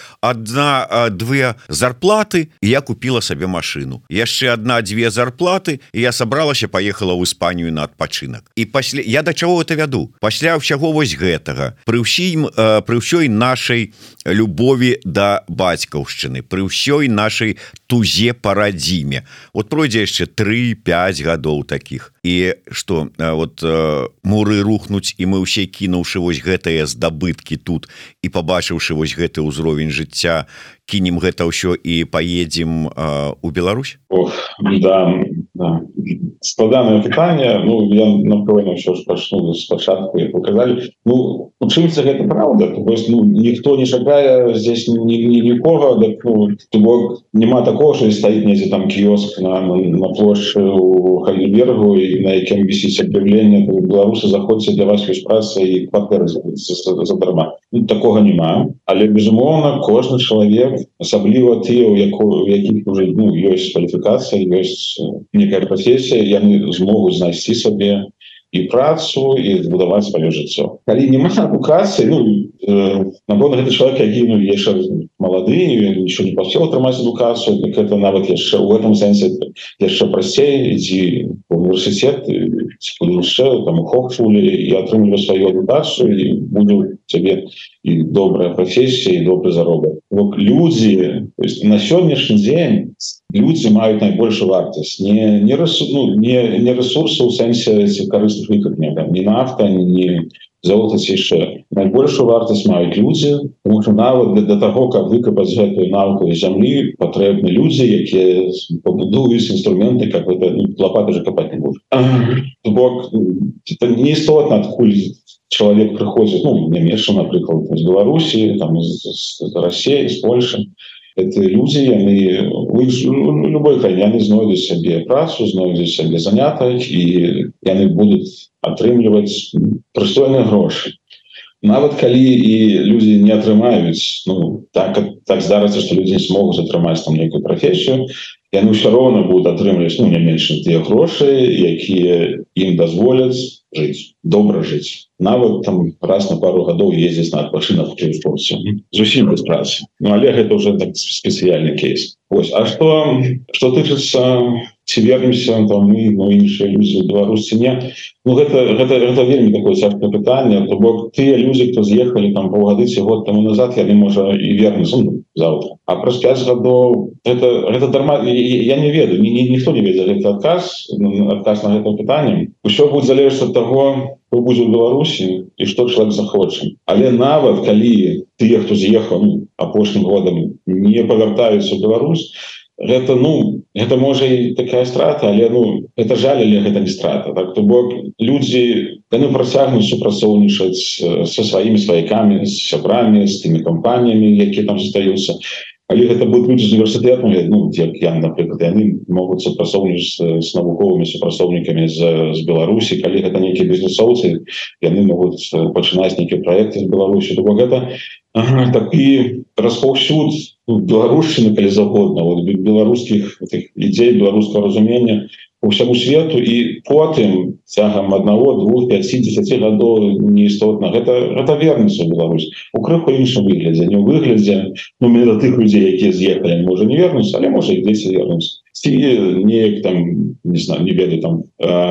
адна-две зарплаты, і я купіла сабе машыну. Яшчэ адна-дзве зарплаты, і я сабралася, паехала ў Іспанію на адпачынак. І пасля, я да чаго гэта вяду? Пасля ўсяго вось гэтага, пры ўсім, пры ўсёй нашай любові да бацькаўшчыны, пры ўсёй нашай тузе па радзіме, от пройдзе яшчэ тры-пяць гадоў такіх, і што вот муры рухнуць, і мы ўсе кінуўшы вось гэтыя здабыткі тут і пабачыўшы вось гэты ўзровень жыцця, кінем гэта ўсё і паедзем у Беларусь? Ох, да, да. Складанае пытанне. Ну, я напэўна ўсё ж пачну спачатку, як вы казалі. Ну, у чымся гэта праўда. То есть, ну, ніхто не чакае здесь ні, ні, нікога, так, ну, бо няма такого, што стаіць недзе там кіёск на, на, на плошчы у Хальбергу, і на якім вісіць аб'яўленне, беларусы заходзяць, для вас ёсць праца і кватэры задарма. Ну, такога няма. Але, безумоўна, кожны чалавек, асабліва тыя, у якіх уже ну, ёсць кваліфікацыя, ёсць некая прафесія, яны змогуць знайсці сабе і працу, і збудаваць сваё жыццё. Калі няма адукацыі, ну, э, напэўна, гэта чалавек, які ну, яшчэ малады, нічого не паспеў атрымаць адукацыю, так это нават яшчэ ў гэтым сэнсе яшчэ прасцей, ідзі ў універсітэт, ці куды яшчэ, там у Хохшулі, і атрымлівае сваю адукацыю, і будзе ў цябе і добрая прафесія, і добры заробак. Людзі, то есть на сённяшні дзень людзі маюць найбольшую вартасць. Не, не, ресурс, ну, не, не ресурсы ў сэнсе карысных выкапняў, не нафта, не, золата ці яшчэ найбольшую вартасць маюць людзі, тому што нават для, для таго, каб выкапаць гэтую наўку з зямлі, патрэбны людзі, якія пабудуюць інструменты, каб гэта ну, лапаты же капаць не будуць. То бок это не істотна, адкуль чалавек прыходзіць, ну, нямецча, напрыклад, з Беларусі, там з, з Расіі, з Польшы. Это люди, яны в любой краіне яны знойдуць сабе працу, знойдуць сабе занятак і яны будуць атрымліваць прыстойныя грошы. Нават калі і людзі не атрымаюць, ну, так, так здарыцца, што людзі не смогуць атрымаць там нейкую прафесію, яны ўсё роўна будуць атрымліваць, ну, не менш тыя грошы, якія ім дазволяць жыць, добра жыць. Нават там раз на пару гадоў ездзіць на адпачынак у Турцыю. Зусім без працы. Ну, але гэта ўжо так спецыяльны кейс. Вось. А што, што тычыцца, ці вернемся там мы, ну, іншыя людзі ў Беларусі, не? Ну, гэта, гэта, гэта вельмі такое цяжкае пытанне. То бок тыя людзі, хто з'ехалі там паўгады ці год таму назад, яны, можа, і вернуцца, ну, заўтра. А праз пяць гадоў гэта, гэта дарма... Я не ведаю, ні, ні, ніхто не ведае гэты адказ, адказ на гэта пытанне. Усё будзе залежаць ад таго, хто будзе ў Беларусі і што чалавек захоча. Але нават калі тыя, хто з'ехаў ну, апошнім годам, не павяртаюцца ў Беларусь, гэта, ну, гэта можа і такая страта, але ну, гэта жаль, але гэта не страта. Так, то бок людзі, яны працягнуць супрацоўнічаць са сваімі сваякамі, з сябрамі, з тымі кампаніямі, якія там застаюцца. Але гэта будуць людзі з універсітэту, ну, як я, напрыклад, яны могуць супрацоўнічаць з, з навуковымі супрацоўнікамі з, з Беларусі, калі гэта нейкія бізнесоўцы, яны могуць пачынаць нейкія праекты з Беларусі. То бок гэта ага, такі распаўсюд беларушчыны, калі загодна, вот, беларускіх ідзей, беларускага разумення по ўсяму свету, і потым цягам аднаго, двух, пяці, дзесяці гадоў неістотна. Гэта, гэта вернецца ў Беларусь. У крыху іншым выглядзе, не ў выглядзе, ну, менавіта тых людзей, якія з'ехалі, можа не вернуцца, але можа і дзесьці вернуцца. Ці неяк там, не знаю, не ведаю, там,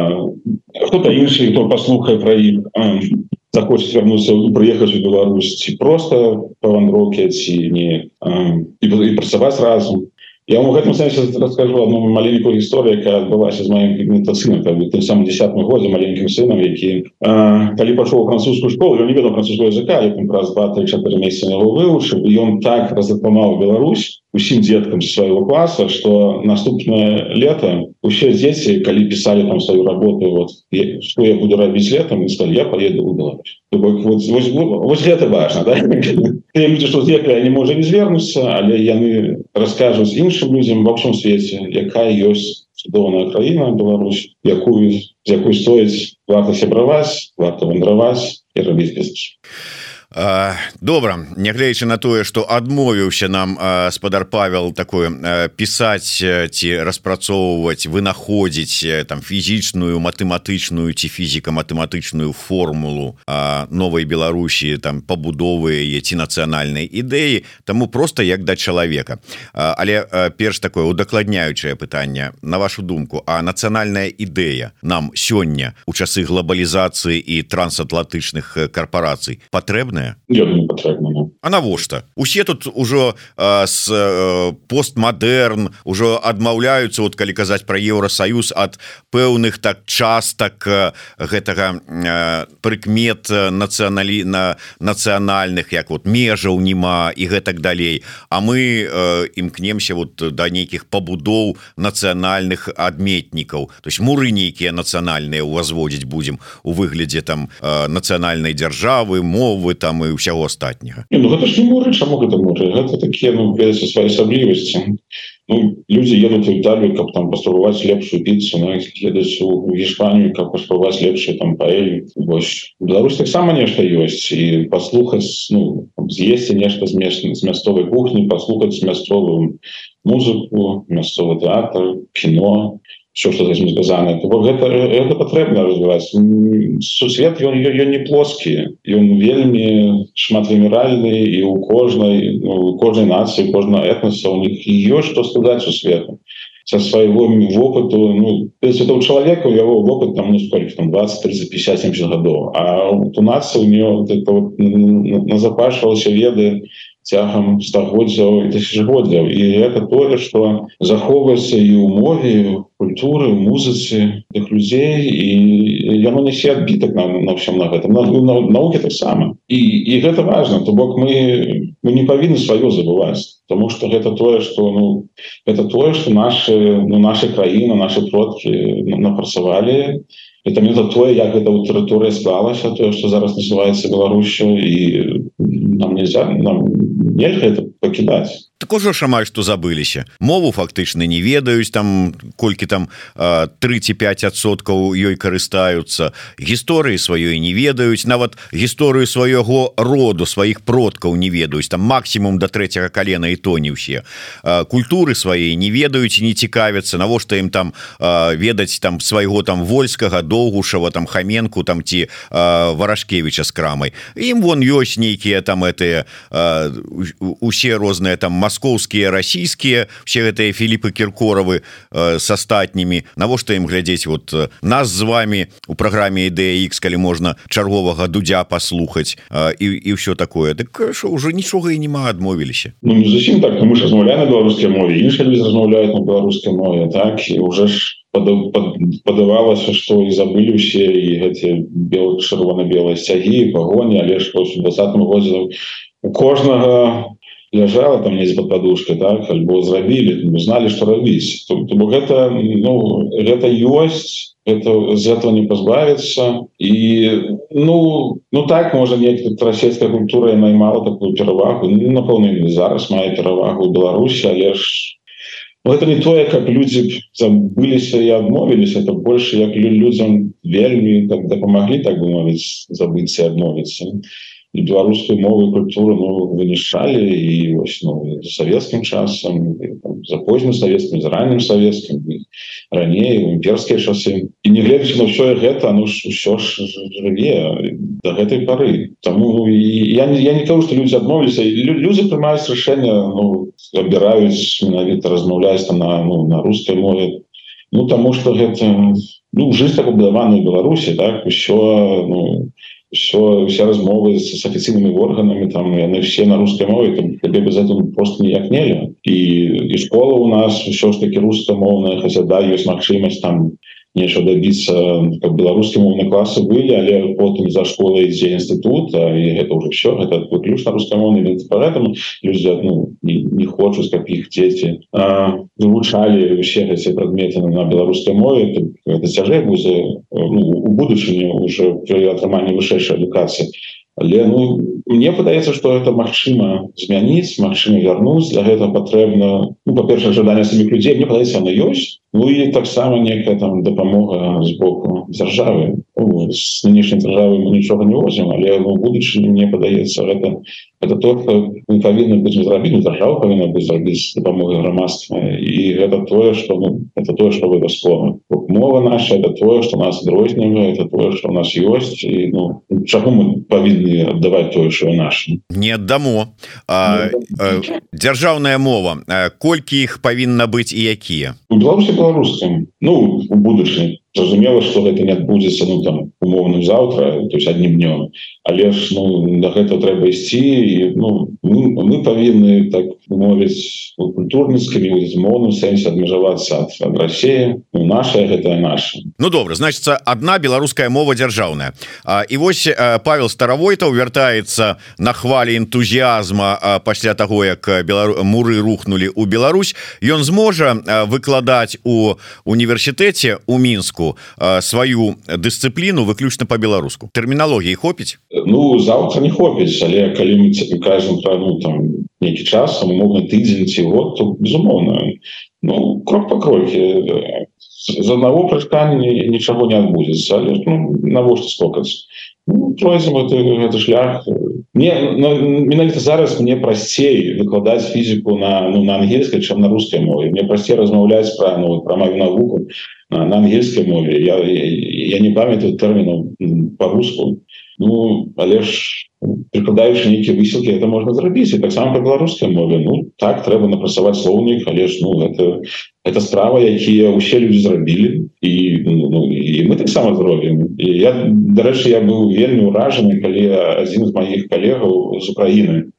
хто-то іншы, хто паслухае пра іх, захочуць вярнуцца, прыехаць у Беларусь, ці проста па вандроўкі, ці не, і, і працаваць разам. Я вам у гэтым сэнсе раскажу одну маленькую гісторыю, якая адбылася з маім сынам, тым самым дзесятым годзе, маленькім сынам, які, а, калі пашоў у французскую школу, ён не ведаў французского языка, я там праз два-тры-чатыры месяцы яго вывучыў, і ён так разапамаў Беларусь усім дзеткам з свайго класа, што наступнае лета усе дзеці, калі пісалі там сваю работу, вот, што я буду рабіць летом, і сказалі, я поеду ў Беларусь. Вот, вот, вот гэта важна, да? Тыя людзі, што з'ехалі, они, можа, не звернуцца, але яны раскажуць іншым людзям ва ўсім свеце, якая ёсць цудоўная краіна Беларусь, якую, з якой стоіць варта сябраваць, варта вандраваць і рабіць бізнес. Добра, нягледзячы на тое, што адмовіўся нам спадар Павел такое пісаць ці распрацоўваць, вынаходзіць там фізічную, матэматычную ці фізіка-матэматычную формулу новай Беларусі, там пабудовы ці нацыянальнай ідэі, таму проста як да чалавека. Але перш такое удакладняючае пытанне, на вашу думку, а нацыянальная ідэя нам сёння у часы глобалізацыі і трансатлантычных карпарацый патрэбна? Я думаю, патрэбна, ну. А навошта? Усе тут ужо э, с э, постмадэрн ужо адмаўляюцца, вот калі казаць пра Еўрасаюз, ад пэўных так частак э, гэтага э, прыкмет нацыяналі... на нацыянальных, як вот межаў нема і гэтак далей. А мы э, імкнемся вот да нейкіх пабудоў нацыянальных адметнікаў. То есть муры нейкія нацыянальныя ўвазводзіць будзем у выглядзе там э, нацыянальнай дзяржавы, мовы там і ўсяго астатняга. Не, ну гэта ж не муры, чаму гэта муры? Гэта такія, ну, ведаце, свае асаблівасці. Ну, людзі едуць у Італію, каб там паспрабаваць лепшую піцу, ну, едуць у Гішпанію, каб паспрабаваць лепшую там паэлью. Вось. Беларусь таксама нешта ёсць, і паслухаць, ну, з'есці нешта з мясцовай кухні, паслухаць мясцовую музыку, мясцовы тэатр, кіно, все, что з этим звязано. Гэта, гэта патрэбна развіваць. Сусвет, ён, ён не плоскі, ён вельмі шматвыміральны, і у кожнай, ну, у кожнай нацыі, кожнага этноса у них ёсць што сказаць у свету. Со свайго вопыту, ну, у чалавека, у яго вопыт там, ну, сколько там, двадцать, тридцать, пятьдесят, семьдесят гадоў. А у нацыі у нее вот, вот, назапашвалася веды цягам стагоддзяў і тысячагоддзяў. І гэта тое, што захоўваецца і ў мове, культуры, музыцы тых людзей, і яно нясе адбітак на, на ўсім на гэтым, на, на науке таксама. І, і гэта важна, то бок мы, мы не павінны сваё забываць, тому што гэта тое, што ну, гэта тое, што нашы, ну, нашы краіны, нашы продкі напрацавалі. Это не тое, як гэта ў тэрыторыі склалася, тое, што зараз называецца Беларусю, і нам нельзя, нам нельга это пакідаць. Так ужо ж амаль што забыліся. Мову фактычна не ведаюць, там колькі там тры ці пяць адсоткаў ёй карыстаюцца. Гісторыі сваёй не ведаюць, нават гісторыю свайго роду, сваіх продкаў не ведаюць, там максімум да трэцяга калена, і то не ўсе. Культуры свае не ведаюць і не цікавяцца, навошта ім там ведаць там свайго там Вольскага, Доўгушава, там Хаменку, там ці Варашкевіча з крамай. Ім вон ёсць нейкія там этыя усе розныя там маскоўскія, расійскія, все гэтыя Філіпы Кіркоравы э, с астатнімі. Навошта ім глядзець вот нас з вами у праграме Ідэя Ікс, калі можна чарговага Дудзя паслухаць э, і, і ўсё такое. Так що, ўжо нічога і нема, адмовіліся. Ну, не зусім так, мы ж размаўляем на беларускай мове, іншыя людзі размаўляюць на беларускай мове, так, і ўжо ж падавалася, што і забылі ўсе і гэты чырвона-белыя сцягі, пагоні, але ж у двадцатым годзе у кожнага ляжала там недзе под подушкой, так, альбо зрабілі, зналі, што рабіць. То, то гэта, ну, гэта ёсць, это, з этого не пазбавіцца. І, ну, ну так, можа, некая расійская культура наймала такую перавагу. Ну, напэўна, зараз мае перавагу ў Беларусі, але ж ну, гэта не тое, как людзі забыліся і адмовіліся, это больше, як людзям вельмі так, дапамаглі, так бы мовіць, забыцца і адмовіцца. І беларускую мову і культуру ну, вынішчалі і ось, ну, савецкім часам, і, там, за познім савецкім, за раннім савецкім, раней, у імперскія часы. І не гледзячы на ўсё гэта, ну ж ўсё ж жыве да гэтай пары. Таму я, я не кажу, што людзі адмовіліся. Людзі прымаюць рашэнне, ну, абіраюць менавіта размаўляць там на, ну, на рускай мове. Ну, таму што гэта, ну, жизнь так пабудавана ў Беларусі, так, усё, ну, все, все размовы с, с официальными органами, там, они все на русской мове, там, тебе без этого просто ніяк нельзя. И, и школа у нас все ж таки русскомовная, хотя да, есть магчымасць там нечего добиться, как белорусские мовные классы были, але потом за школой ідзе институт, и это уже все, это выключно русскомовные, поэтому люди ну, не, не хочут, как их дети а, вывучали все эти предметы на белорусской мове, это, это цяжэй будзе ну, у будучыні уже при атрыманні вышэйшай адукацыі. Але ну, мне падаецца, што гэта магчыма змяніць, магчыма вярнуць, для гэта патрэбна, ну, па-першае, жаданне саміх людзей, мне падаецца, яно ёсць, ну і таксама некая там дапамога з боку дзяржавы. Ну, з нынешняй дзяржавы мы нічога не возім, але ну, будучыні, мне падаецца, гэта, гэта то, што мы павінны быць зрабіць, дзяржава павінна быць зрабіць з дапамогай грамадства, і гэта тое, што ну, гэта тое, што абавязкова. Мова наша, это тое, што нас адрознівае, это тое, што ў нас ёсць, і ну, чаго мы павінны аддаваць тое, што наша. Не аддамо. А, а, дзяржаўная мова, а, колькі іх павінна быць і якія? У Беларусі беларускім, ну, у будучыні. Зразумела, што гэта не адбудзецца ну, там, умоўным заўтра, то есть аднім днём. Але ж ну, да гэта трэба ісці. І, ну, мы, мы павінны, так мовіць, у культурніцкім і у мовным сэнсе адмежавацца ад, ад Расіі. Ну, наша, гэта наша. Ну, добра, значыцца, адна беларуская мова дзяржаўная. А, і вось а, Павел Старавойтаў вяртаецца на хвалі энтузіазма а, пасля таго, як белару... муры рухнулі ў Беларусь. Ён зможа а, выкладаць у універсітэце ў Мінску сваю дысцыпліну выключна по-беларуску. Тэрміналогіі хопіць? Ну, заўтра не хопіць, але калі мы кажам пра ну, там, нейкі час, умоўна тыдзень ці год, то безумоўна. Ну, крок па крокі. З аднаго прыжка нічаго не адбудзецца, але ну, навошта скокаць? Ну, пройдзем гэты, гэты шлях. Мне, ну, менавіта зараз мне прасцей выкладаць фізіку на, ну, на ангельскай, чым на рускай мове. Мне прасцей размаўляць пра, ну, пра маю навуку на, на ангельскай мове. Я, я, я не памятаю тэрмінаў па-руску. Ну, але ж прыкладаючы нейкія высілкі это можна зрабіць і таксама па беларускай мове ну так трэба напрацаваць слоўнік але ж ну это это справа якія ўсе людзі зрабілі і ну, і мы таксама зробім і я дарэчы я быў вельмі ўражаны калі адзін з маіх калегаў з Украіны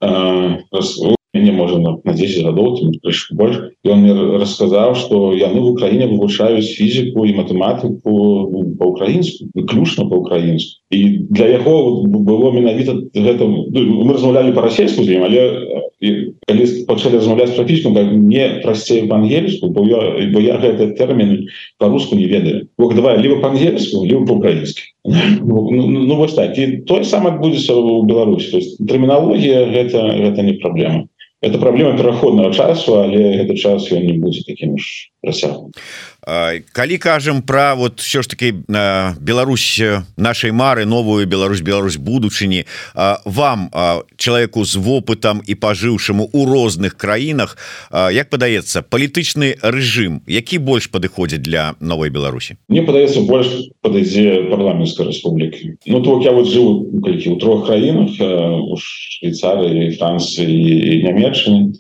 мне можа на десять гадоў больш і он мне расказаў што яны в Украіне вывучаюць фізіку і матэматыку па-украінску выключна па-украінску і для яго было менавіта гэта мы размаўлялі па-расейску з ім але калі пачалі размаўляць пра фізіку мне прасцей па-ангельску бо я, бо я гэты тэрмін па-руску не ведаю бог давай либо па-ангельску либо па-украінску ну, ну, ну вось так і тое самае адбудзецца ў Беларусі то есть тэрміналогія гэта гэта не праблема. Это праблема пераходнага часу, але гэты час ён не будзе такім ж працягным. Калі кажам пра вот все ж таки Беларусь нашай мары новую Беларусь Беларусь будучыні вам чалавеку з вопытам і пажыўшаму у розных краінах як падаецца палітычны рэжым які больш падыходзіць для новой Беларусі Мне падаецца больш падыдзе парламенцкай рэспублікі Ну то я вот жыў колькі у трох краінах у Швейцарыі Францыі і Нямецчыны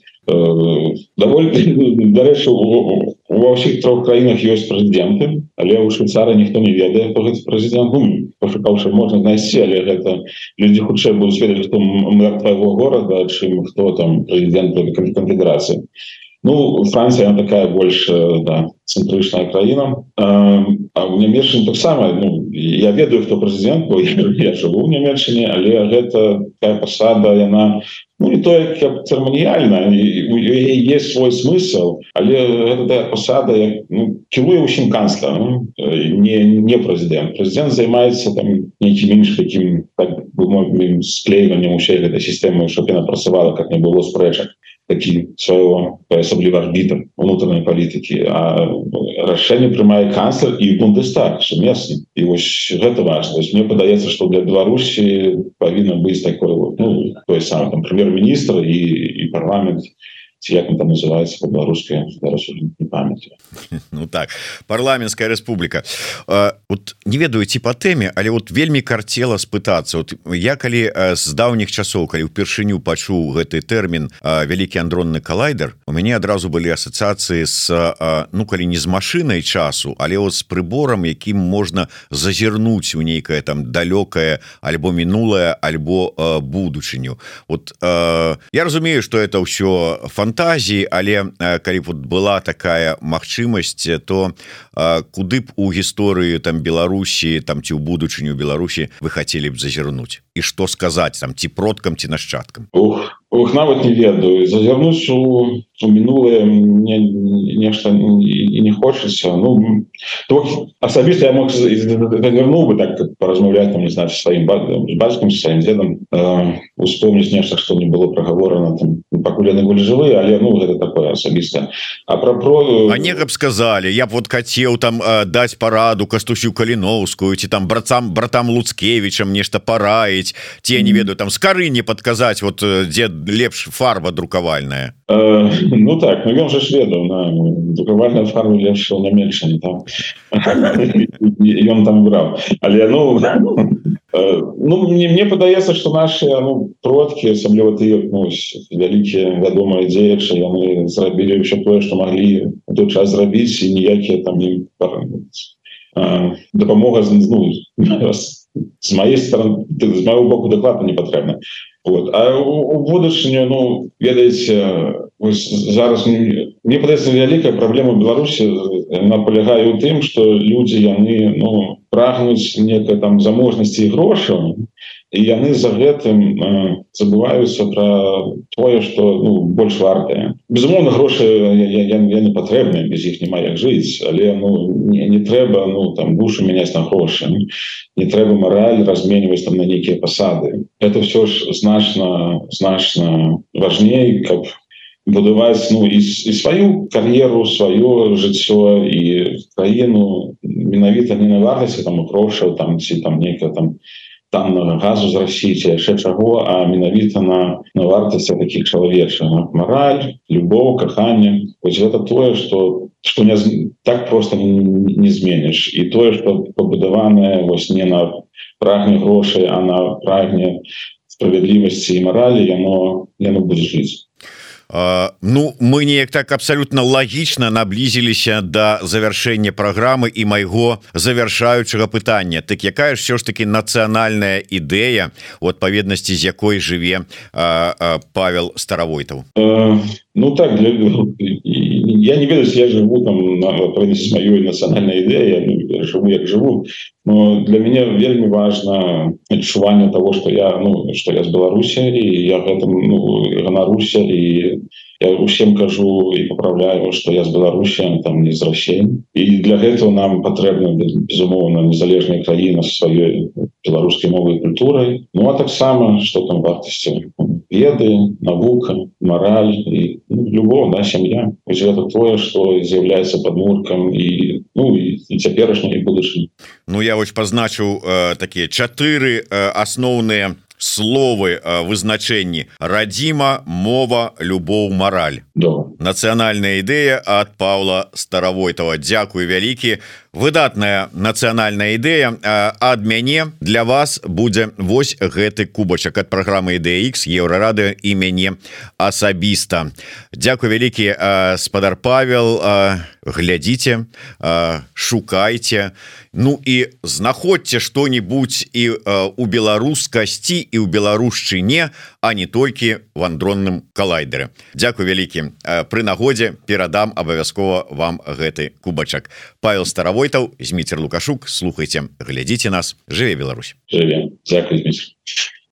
даволі дарэчы ва ўсіх трох краінах ёсць прэзідэнты але ў Швейцарыі ніхто не ведае хто гэты прэзідэнт пашукаўшы можна знайсці але гэта людзі хутчэй будуць ведаць хто мэр твайго горада чым хто там прэзідэнт канфедэрацыі Ну Францыя такая больш да, цэнтрычная краіна а ў Нямецчыне таксама ну я ведаю хто прэзідэнт бо я жыву ў Нямецчыне але гэта такая пасада яна Ну, не тое, як церемоніальна, є свой смысл, але гэта посада, як, ну, кілуе ўсім канцлер, ну, не, не президент. Президент займаецца там нейкім іншым таким, так бы мовим, склеиванием усей гэтай системы, щоб яна працавала, как не было спрэчак, такі свайго асабліва арбітр унутранай палітыкі, а рашэнне прымае канцлер і Бундестаг сумесна. І вось гэта важна. Мне падаецца, што для Беларусі павінна быць такое, ну, тое самае там прем'ер-міністр і, і парламент, ці як он там называется по-беларуску, зараз не памятаю. Ну так, парламенская рэспубліка. Вот не ведаю ці по тэме, але вот вельмі карцела спытацца. Вот я калі з даўніх часоў, калі ўпершыню пачуў гэты тэрмін вялікі андронны калайдер, у мяне адразу былі асацыяцыі з, ну калі не з машынай часу, але вот з прыборам, якім можна зазірнуць у нейкае там далёкае альбо мінулае, альбо будучыню. Вот я разумею, што это ўсё фантастычна, фантазіі, але калі б была такая магчымасць, то куды б у гісторыі там Беларусі, там ці ў будучыню Беларусі вы хацелі б зазірнуць? І што сказаць там ці продкам, ці нашчадкам? Ух, ух, нават не ведаю. Зазірнуць у, у мінулае мне нешта і не хочацца. Ну, то асабіста я мог зазірнуў бы так паразмаўляць там, не знаю, со сваім бацькам, со сваім дзедам, э, успомніць нешта, што не было прагаворана там, пакуль яны былі жывыя, але ну гэта такое асабістае. А пра про А не б сказалі, я б вот хацеў там э, даць параду Кастусю Каліноўскую ці там братам братам Луцкевічам нешта параіць, ці я не ведаю там скарыне падказаць, вот дзе лепш фарба друкавальная. Э, ну так, ну ён же ж ведаў, на друкавальная фарба лепш у Нямецчыне там. Ён там браў. Але ну ну мне мне падаецца, што нашы ну продкі, асабліва тыя ну вялікія вядомыя дзеячы, яны зрабілі ўсё тое, што маглі у той час зрабіць, і ніякія там ім дапамога ну, з маёй стороны, з майго боку дакладна не патрэбна. Вот. А у будучыню, ну, ведаеце, зараз мне падаецца вялікая праблема ў Беларусі, яна палягае ў тым, што людзі яны ну прагнуць некай там заможнасці і грошаў, і яны за гэтым э, забываюцца пра тое, што ну больш вартае. Безумоўна, грошы яны патрэбныя, без іх няма як жыць, але ну не, не трэба ну там душу мяняць на грошы, не трэба мараль разменьваць там на нейкія пасады. Это все ж значна значна важней, каб будаваць ну і, і сваю кар'еру, сваё жыццё і краіну менавіта не на вартасці там грошаў там ці там нейкая там там газу з Расіі ці яшчэ чаго, а менавіта на, на вартасці такіх чалавечых. Мараль, любоў, каханне. Вось гэта тое, што што не так проста не, не зменіш. І тое, што пабудаванае вось не на прагне грошай, а на прагне справядлівасці і маралі яно яно будзе жыць. Uh, ну мы неяк так абсолютно лагічна наблізіліся до завяршэння праграмы і майго завяршаючага пытання. Так якая ж все ж таки нацыянальная ідэя, у адпаведнасці з якой жыве uh, uh, Павел Старавойтаў? Uh, ну так для, я не ведаю, я живу там на с маёй нацыянальнай ідэі, я живу як живу, но для меня вельмі важно адчуванне того, что я ну что я з Беларусі і я гэтым ну, ганаруся і я усім кажу і поправляю, что я з Беларусі, там не з России. І для гэтага нам патрэбна безумоўна незалежная краіна з сваёй беларускай мовай і культурай. Ну а таксама что там вартасці веды, навука, мораль і ну, любого, да, сям'я. Это тое, что з'яўляецца падмуркам і ну і, і цяперашняй і будучыні. Ну я вось пазначыў э, такія чатыры э, асноўныя словы э, вызначэнні: радзіма, мова, любоў, мараль. Да. Нацыянальная ідэя ад Паўла Старавойтава. Дзякуй вялікі. Выдатная нацыянальная ідэя. Ад мяне для вас будзе вось гэты кубачак ад праграмы Ідэя Ікс, Еўрарадыё і мяне асабіста. Дзякуй вялікі, спадар Павел. Глядзіце, шукайце, ну і знаходзьце што-нибудь і у беларускасці і ў беларушчыне, а не толькі в андронным калайдеры. Дзякуй вялікі. Пры нагодзе перадам абавязкова вам гэты кубачак. Павел Старавойтаў, Зміцер Лукашук. Слухайце, глядзіце нас. Жыве Беларусь. Жыве. Дзякуй, Зміцер.